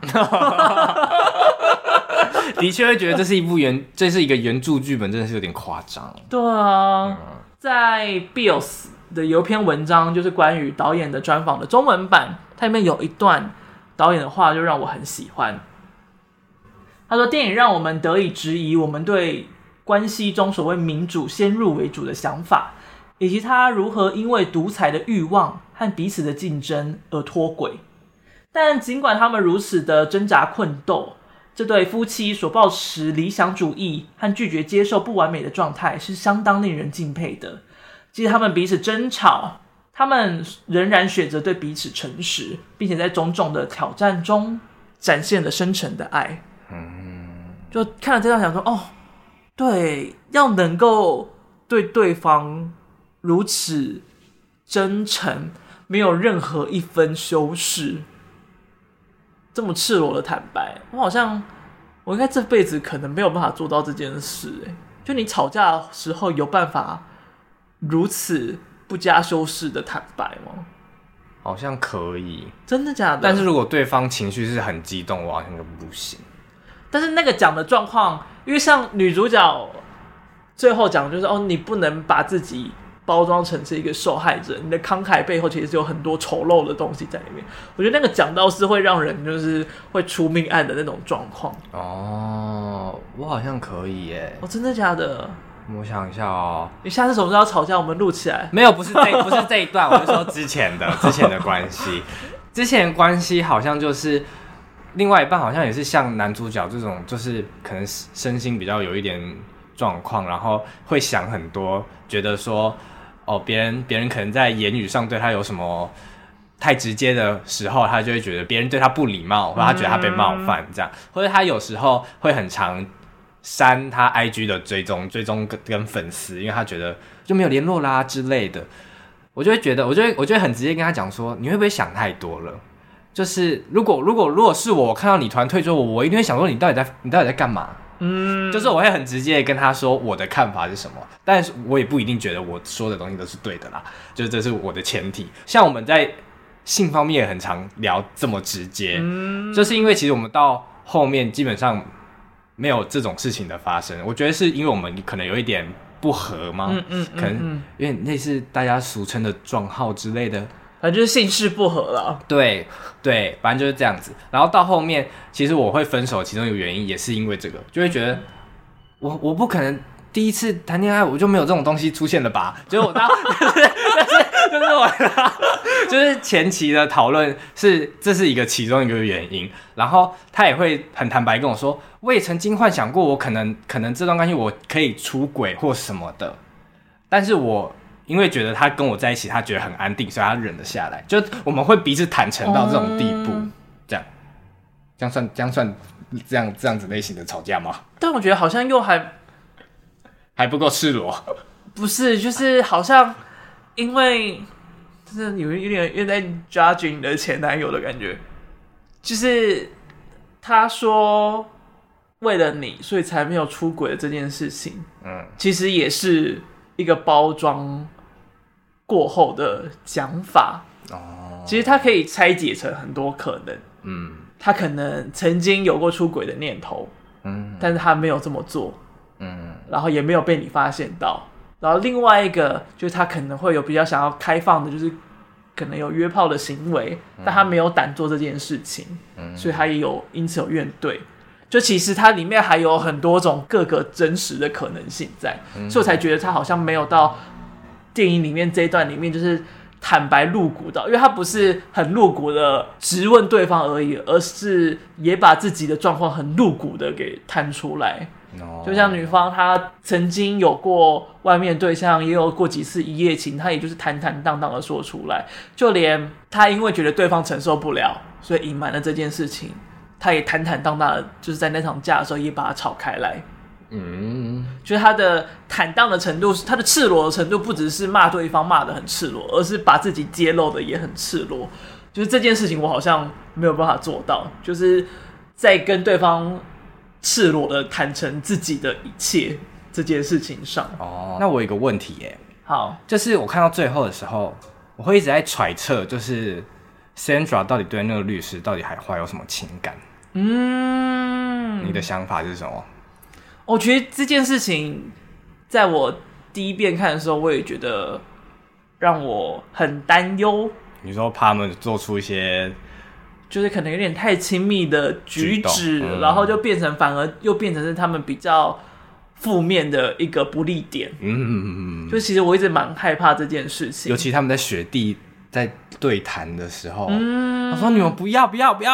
的确会觉得这是一个原著剧本，真的是有点夸张。 对啊，在 Bills 的有一篇文章，就是关于导演的专访的中文版，它里面有一段导演的话就让我很喜欢。他说，电影让我们得以质疑我们对关系中所谓民主先入为主的想法，以及他如何因为独裁的欲望和彼此的竞争而脱轨。但尽管他们如此的挣扎困斗，这对夫妻所抱持理想主义和拒绝接受不完美的状态是相当令人敬佩的。即使他们彼此争吵，他们仍然选择对彼此诚实，并且在种种的挑战中展现了深沉的爱。就看了这段想说，哦，对，要能够对对方如此真诚，没有任何一分修饰，这么赤裸的坦白，我应该这辈子可能没有办法做到这件事。就你吵架的时候有办法如此不加修饰的坦白吗？ 好像可以， 真的假的？ 但是如果对方情绪是很激动，我好像就不行。 但是那个讲的状况，因为像女主角最后讲的就是，哦，你不能把自己包装成是一个受害者，你的慷慨背后其实有很多丑陋的东西在里面。我觉得那个讲到是会让人就是会出命案的那种状况。 哦，我好像可以耶。 哦，真的假的？ 我想一下哦。 你下次什么时候要吵架，我们录起来？ 没有，不是这一段，我是说之前的关系。之前的关系好像就是另外一半好像也是像男主角这种，就是可能身心比较有一点状况，然后会想很多，觉得说哦，别人可能在言语上对他有什么太直接的时候，他就会觉得别人对他不礼貌，或者他觉得他被冒犯这样，或者他有时候会很常删他 IG 的追踪跟粉丝，因为他觉得就没有联络啦之类的。我就会很直接跟他讲说，你会不会想太多了？就是如果是我看到你突然退追我一定会想说你到底在干嘛？就是我会很直接跟他说我的看法是什么，但是我也不一定觉得我说的东西都是对的啦，就是这是我的前提。像我们在性方面也很常聊这么直接，就是因为其实我们到后面基本上没有这种事情的发生，我觉得是因为我们可能有一点不合吗？可能有点类似大家俗称的撞号之类的。 反正就是性事不合了。 对，反正就是这样子。然后到后面，其实我会分手，其中一个原因也是因为这个，就会觉得我不可能第一次谈恋爱我就没有这种东西出现了吧？就是我就是前期的讨论这是其中一个原因。然后他也会很坦白跟我说，我也曾经幻想过我可能这段关系我可以出轨或什么的，但是我因为觉得他跟我在一起，他觉得很安定，所以他忍了下来。就我们会彼此坦诚到这种地步，这样算这样子类型的吵架吗？ 但我觉得好像又还不够赤裸。 不是，就是好像因为就是有点在 judging 你的前男友的感觉，就是他说为了你，所以才没有出轨的这件事情，其实也是一个包装过后的讲法。其实它可以拆解成很多可能。他可能曾经有过出轨的念头，但是他没有这么做，然后也没有被你发现到。然后另外一个就是他可能会有比较想要开放的，就是可能有约炮的行为，但他没有胆做这件事情，所以他也有因此有怨怼。就其实它里面还有很多种各个真实的可能性在，所以我才觉得他好像没有到电影里面这一段里面就是坦白露骨到，因为他不是很露骨的质问对方而已，而是也把自己的状况很露骨的给摊出来。就像女方她曾经有过外面对象，也有过几次一夜情，她也就是坦坦荡荡的说出来。就连她因为觉得对方承受不了，所以隐瞒了这件事情，她也坦坦荡荡的，就是在那场架的时候也把它吵开来。就是他的坦荡的程度，他的赤裸的程度，不只是骂对方骂得很赤裸，而是把自己揭露的也很赤裸。就是这件事情我好像没有办法做到，就是在跟对方赤裸的坦诚自己的一切这件事情上。 那我有一个问题耶。 好， 就是我看到最后的时候，我会一直在揣测，就是 Sandra 到底对那个律师到底还怀有什么情感？你的想法是什么？ 我觉得这件事情，在我第一遍看的时候，我也觉得让我很担忧。 你说怕他们做出一些， 就是可能有点太亲密的举止，然后就反而又变成是他们比较负面的一个不利点。就其实我一直蛮害怕这件事情， 尤其他们在雪地在对谈的时候，他说你们不要。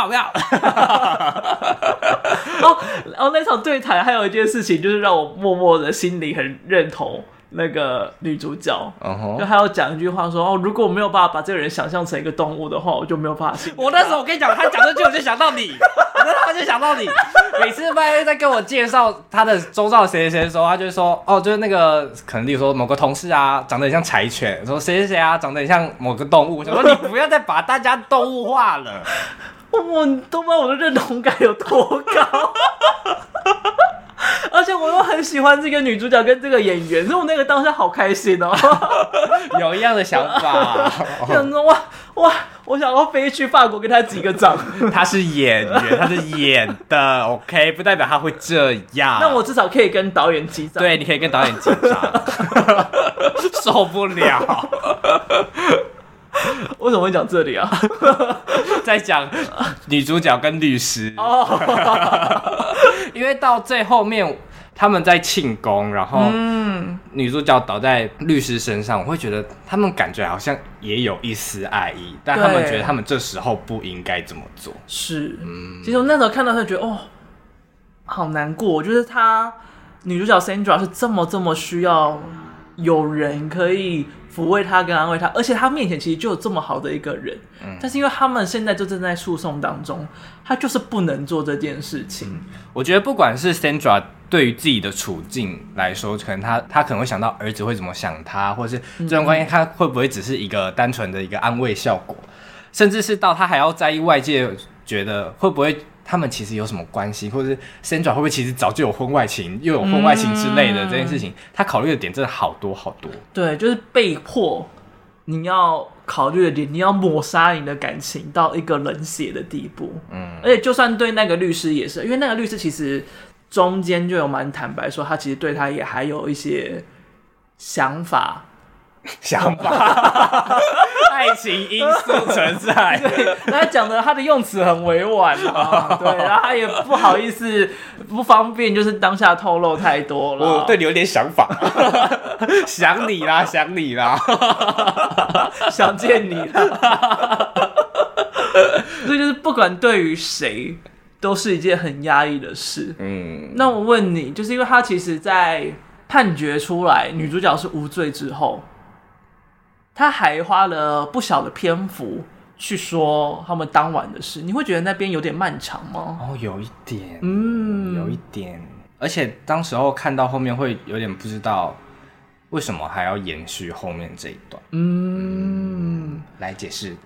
那场对谈还有一件事情，就是让我默默的心里很认同那个女主角，就还要讲一句话说，如果我没有办法把这个人想象成一个动物的话，我就没有办法信。 我那时候我跟你讲，他讲这句我就想到你，我就想到你。每次麦在跟我介绍他的周遭谁的时候，他就说就是那个可能例如说某个同事啊，长得很像柴犬，说谁啊，长得很像某个动物。我说你不要再把大家动物化了。 我都不知道我的认同感有多高。而且我又很喜欢这个女主角跟这个演员，所以我那个当下好开心哦。 有一样的想法， 想说哇，我想要飞去法国跟他击个掌。 他是演员，他是演的 ，OK， 不代表他会这样。 那我至少可以跟导演击掌。 对，你可以跟导演击掌。受不了。 为什么会讲这里啊？ 在讲女主角跟律师。因为到最后面他们在庆功，然后女主角倒在律师身上，我会觉得他们感觉好像也有一丝爱意，但他们觉得他们这时候不应该这么做。 是，其实我那时候看到他觉得好难过，就是女主角 Sandra 是这么需要有人可以抚慰他跟安慰他，而且他面前其实就有这么好的一个人，但是因为他们现在就正在诉讼当中，他就是不能做这件事情。 我觉得不管是 Sandra 对于自己的处境来说，可能他可能会想到儿子会怎么想他，或者是这段关系他会不会只是一个单纯的一个安慰效果，甚至是到他还要在意外界觉得会不会他们其实有什么关系，或者是 Sandra 会不会其实早就有婚外情，又有婚外情之类的这件事情，他考虑的点真的好多好多。 对，就是被迫你要考虑的点，你要抹杀你的感情到一个冷血的地步。而且就算对那个律师也是，因为那个律师其实中间就有蛮坦白说，他其实对他也还有一些想法， 爱情因素存在。 对，他讲的他的用词很委婉啊，对，然后他也不好意思不方便，就是当下透露太多了。 我对你有点想法。想你啦，想见你啦。所以就是不管对于谁都是一件很压抑的事。那我问你，就是因为他其实在判决出来女主角是无罪之后，他还花了不小的篇幅去说他们当晚的事，你会觉得那边有点漫长吗？ 有一点，有一点，而且当时候看到后面会有点不知道为什么还要延续后面这一段。来解释。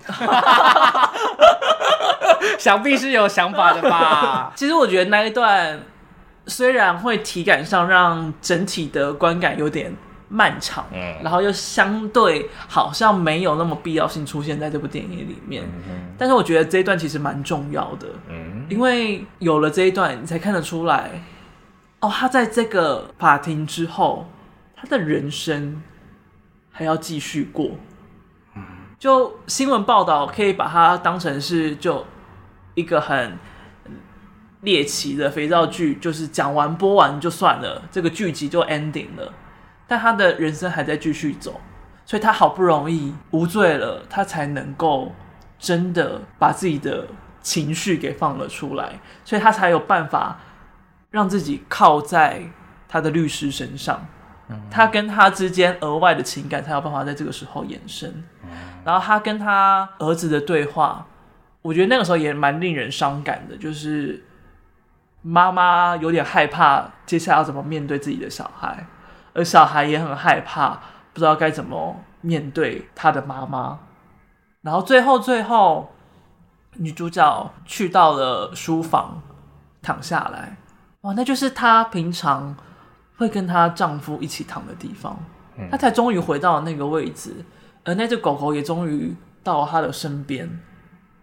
想必是有想法的吧。 其实我觉得那一段虽然会体感上让整体的观感有点漫长，然后又相对好像没有那么必要性出现在这部电影里面，但是我觉得这一段其实蛮重要的，因为有了这一段你才看得出来，他在这个法庭之后他的人生还要继续过。就新闻报道可以把它当成是就一个很猎奇的肥皂剧，就是讲完播完就算了，这个剧集就 ending 了，但他的人生还在继续走，所以他好不容易无罪了，他才能够真的把自己的情绪给放了出来，所以他才有办法让自己靠在他的律师身上，他跟他之间额外的情感才有办法在这个时候延伸。然后他跟他儿子的对话，我觉得那个时候也蛮令人伤感的，就是妈妈有点害怕接下来要怎么面对自己的小孩，而小孩也很害怕不知道该怎么面对他的妈妈。然后最后女主角去到了书房躺下来，哇，那就是她平常会跟她丈夫一起躺的地方，她才终于回到了那个位置，而那只狗狗也终于到了她的身边。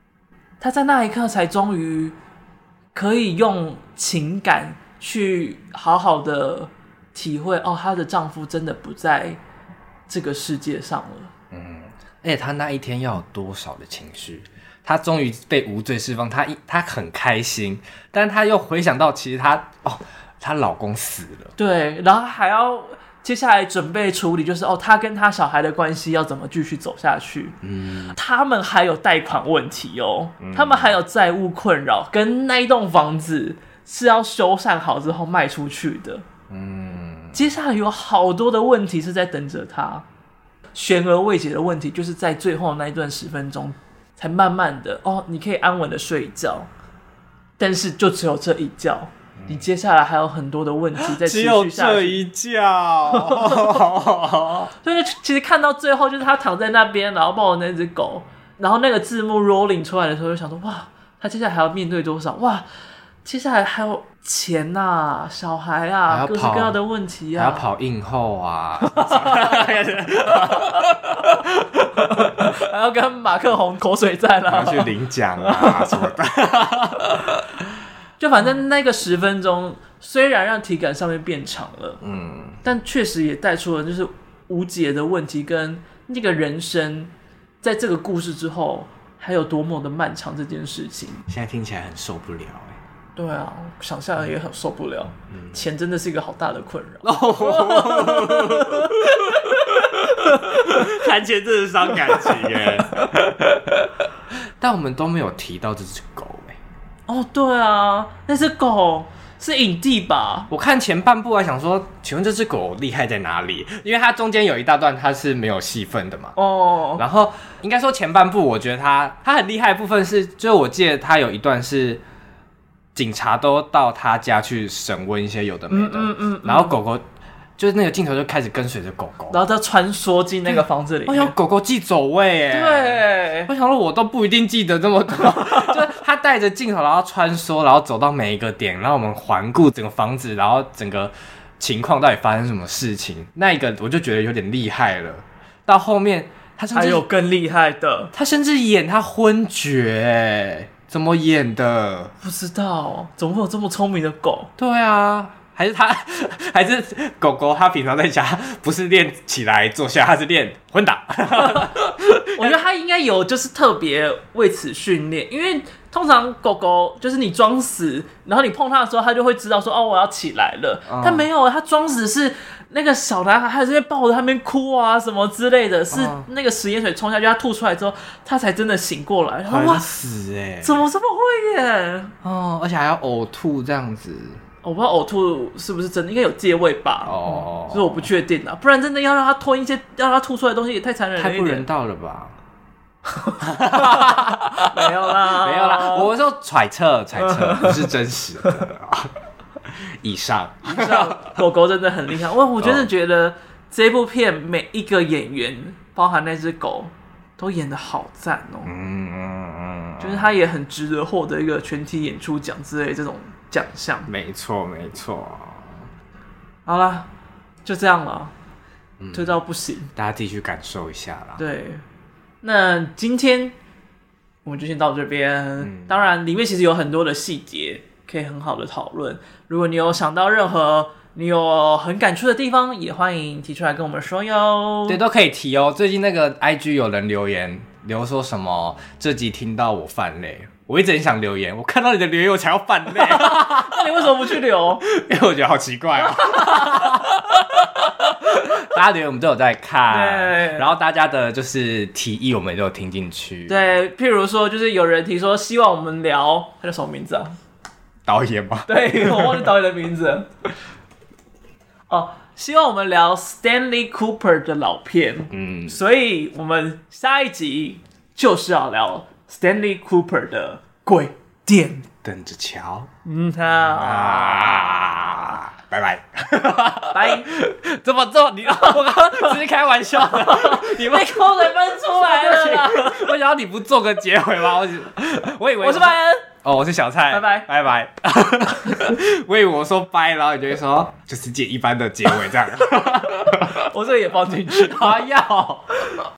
他在那一刻才终于可以用情感去好好的体会，她的丈夫真的不在这个世界上了。 而且她那一天要有多少的情绪？她终于被无罪释放，她很开心，但她又回想到，其实她老公死了， 对，然后还要接下来准备处理，就是她跟她小孩的关系要怎么继续走下去。他们还有贷款问题他们还有债务困扰，跟那一栋房子是要修缮好之后卖出去的。接下来有好多的问题是在等着他，悬而未解的问题，就是在最后那一段10分钟才慢慢的你可以安稳的睡一觉，但是就只有这一觉。你接下来还有很多的问题在持续下去， 只有这一觉。 所以其实看到最后，就是他躺在那边，然后抱着那只狗，然后那个字幕 rolling 出来的时候，就想说哇，他接下来还要面对多少？哇，接下来还有钱啊，小孩啊，各式各样的问题啊， 还要跑映后啊， 还要跟马克宏口水战啊， 还要去领奖啊什么的。 就反正那个10分钟，虽然让体感上面变长了，但确实也带出了就是无解的问题，跟那个人生在这个故事之后还有多么的漫长这件事情。 现在听起来很受不了对啊，想象也很受不了。钱真的是一个好大的困扰。 谈钱真的伤感情耶。但我们都没有提到这只狗对啊，那只狗是影帝吧？ 我看前半部还想说，请问这只狗厉害在哪里？因为它中间有一大段它是没有戏份的嘛。然后应该说前半部，我觉得它很厉害的部分是，就是我记得它有一段是警察都到他家去审问一些有的没的，然后狗狗就是那个镜头就开始跟随着狗狗， 然后它穿梭进那个房子里面。 狗狗记走位对， 我想说我都不一定记得这么多。就是他带着镜头，然后穿梭，然后走到每一个点，然后我们环顾整个房子，然后整个情况到底发生什么事情，那一个我就觉得有点厉害了。到后面他甚至还有更厉害的， 他甚至演他昏厥怎么演的？ 不知道，怎么会有这么聪明的狗？ 对啊，还是狗狗，它平常在家不是练起来坐下，它是练混打。 我觉得它应该有就是特别为此训练，因为通常狗狗就是你装死，然后你碰它的时候，它就会知道说我要起来了。它没有，它装死是那个小男孩，他在那边抱着他们哭啊什么之类的，是那个食盐水冲下去，他吐出来之后，他才真的醒过来。 哇死怎么这么会演？ 而且还要呕吐这样子。 我不知道呕吐是不是真的，应该有借位吧。所以我不确定啊，不然真的要让他吞一些让他吐出来的东西也太残忍了， 太不人道了吧？ 没有啦， 我说揣测，不是真实的。以上狗狗真的很厉害，我真的觉得这部片每一个演员，包含那只狗，都演得好赞就是他也很值得获得一个全体演出奖之类这种奖项。 没错。 好啦，就这样了，推到不行， 大家自己去感受一下啦。 对，那今天我们就先到这边。当然，里面其实有很多的细节可以很好的讨论。如果你有想到任何你有很感触的地方，也欢迎提出来跟我们说哟。 对，都可以提哦。最近那个 IG 有人留说什么这集听到我泛泪，我一直很想留言，我看到你的留言我才要泛泪。 那你为什么不去留？ 因为我觉得好奇怪大家留言我们都有在看，然后大家的就是提议我们也都有听进去。 对，譬如说就是有人提说希望我们聊，他叫什么名字啊？ 导演吗？ 对，我忘记导演的名字。希望我们聊 Stanley Cooper 的老片。所以我们下一集就是要聊 Stanley Cooper 的鬼店， 等着瞧。拜拜。 拜。 怎么做？我刚刚只是开玩笑的， 你被口水喷出来了啦。 我想要你不做个结尾吗？我以为我是拜恩。 我是小蔡。 拜拜。 我以为我说拜，然后你就会说就是一般的结尾这样。 我这个也放进去。 要。